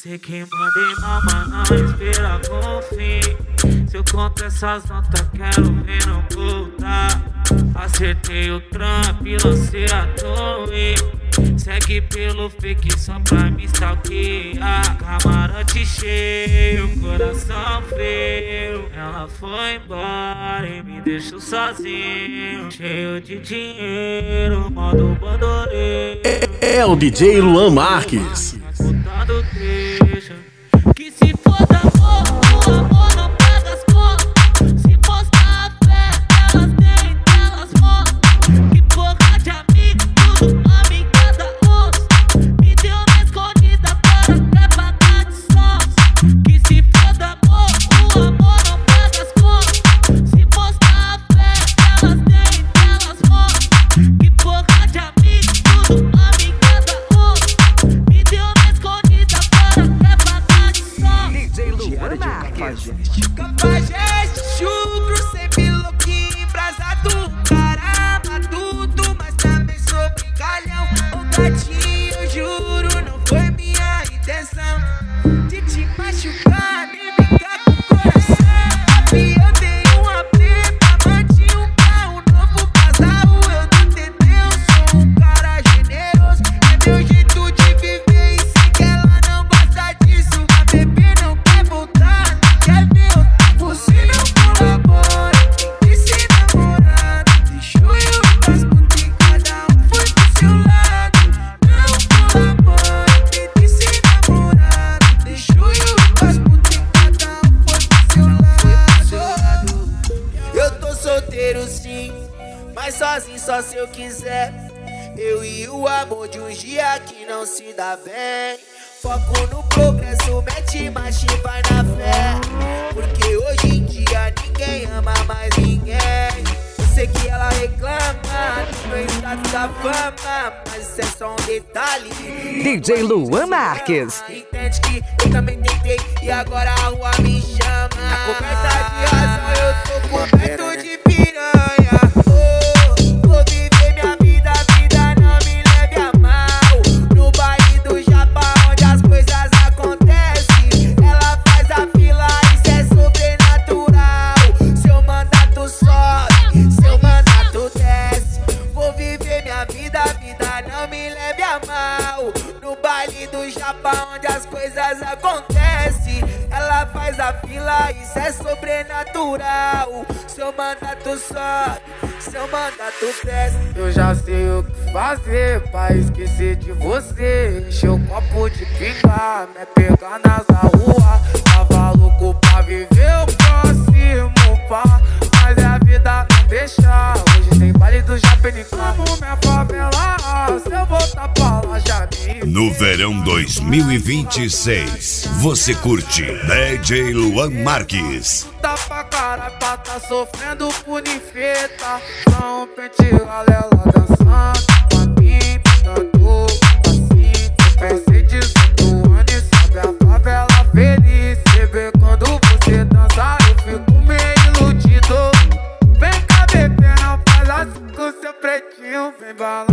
Sei que mandei mal, mas não espera com fim. Se eu conto essas notas, quero ver não voltar. Acertei o trampo e lancei a torre. Segue pelo fake só pra me stalkear. Camarote cheio, coração frio. Ela foi embora e me deixou sozinho, cheio de dinheiro, modo bandoleiro. É o DJ Luan Marques. Botando queixa. Que se foda amor, o amor não paga as contas. Se postar a fé, elas têm, elas mostram. Que porra de amigo, tudo amiga da onça. Me deu na escondida para até pagar de sócio. Que se foda amor, o amor não paga as contas. Se postar a fé, elas têm, elas mostram. Que porra de amigo, tudo amiga da onça. Me deu na escondida para até pagar de sócio. DJ Luan Marques. Cafajeste, chucro, sempre louquinho, embrasado. Caramba, tudo, mas também sou brincalhão. Ô gatinho, eu juro, não foi minha intenção de te machucar, nem brincar com o coração. E eu tenho uma preta, mantinha um carro novo, casal. Eu do TT, eu sou um cara generoso. É meu jeito de viver e sei que ela não gosta disso. A bebê não quer voltar, não quer ver outra. Você não colabora, tem que ser namorado. Deixou eu ir pras putas e cada um foi pro seu lado. Não colabora, tem que ser namorado. Deixou eu ir pras putas e cada um foi pro seu lado. Eu tô solteiro sim, mas sozinho só se eu quiser. Eu e o amor de um dia que não se dá bem. Foco no progresso, mete marcha e vai na fé. Porque hoje em dia ninguém ama mais ninguém. Eu sei que ela reclama do meu status da fama, mas isso é só um detalhe. DJ Luan Marques. Entende que eu também tentei e agora a rua me chama. Na coberta de razão eu tô coberto de piranha. Oh, vou viver minha vida, vida não me leve a mal. No baile do Japão onde as coisas acontecem, ela faz a fila, isso é sobrenatural. Seu mandato sobe, seu mandato desce. Vou viver minha vida, vida não me leve a mal. No baile do Japão onde as coisas acontecem, ela faz a fila, isso é sobrenatural. Seu mandato sobe, seu mandato desce. Eu já sei o que fazer pra esquecer de você. Encher o copo de pinga, me pegar nas rua. Tava louco pra viver o próximo pá, mas a vida não deixa. Hoje tem baile do Japão, como minha favela. Se eu voltar pra lá já me... No verão 2026, você curte DJ Luan Marques. Tá pra caralho pra tá sofrendo por ninfeta. Só um pente galela dançando com a mim, tanto assim. Eu pensei de 5 anos e sabe a favela feliz. Você vê quando você dança, eu fico meio iludido. Vem cá, bebê, não faz assim com seu pretinho, vem balançar.